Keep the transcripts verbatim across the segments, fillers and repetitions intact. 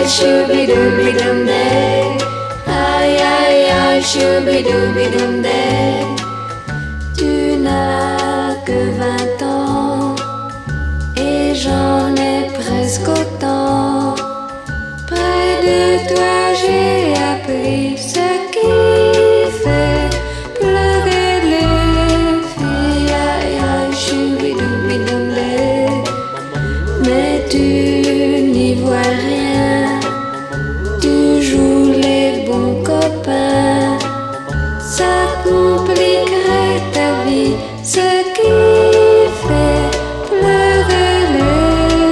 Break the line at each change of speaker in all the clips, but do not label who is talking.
aïe, choubidoubidum-day. Aïe, aïe, aïe, choubidoubidum-day. Tu n'as que vingt ans et j'en ai presque autant. Près de toi j'ai appris ce qui fait pleurer les filles. Aïe, aïe, choubidoubidum-day. Mais tu n'y vois rien, tu joues les bons copains. Ça compliquerait ta vie, ce qui fait pleurer les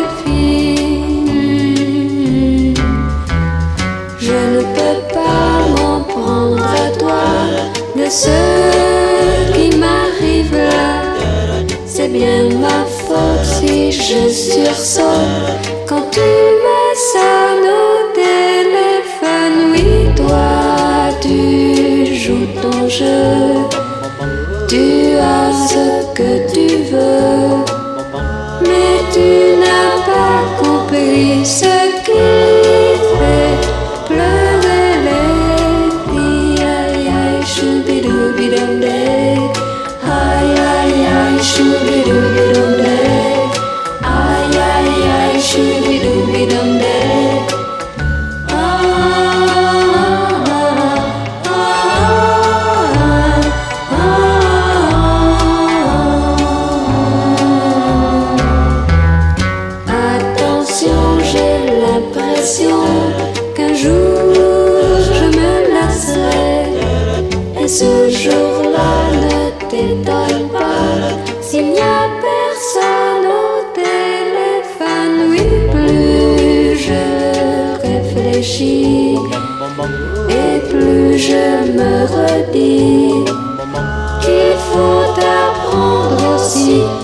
filles. Je ne peux pas m'en prendre à toi de ce qui m'arrive là. C'est bien ma faute si je sursaute quand tu me sonnes au téléphone. Oui, toi, tu joues ton jeu, tu as ce que tu veux, mais tu n'as pas compris ce qui fait pleurer les filles. Aïe, aïe, choubidoubidum-day. Aïe, aïe, aïe, choubidoubidum-day. Aïe, aïe, aïe, choubidoubidum-day. Ah, ah, ah, ah, ah. Attention, j'ai l'impression qu'un jour je me lasserai. Et ce jour-là, ne t'étonne pas s'il n'y a personne au téléphone. Oui, plus je réfléchis et plus je me redis qu'il faut apprendre aussi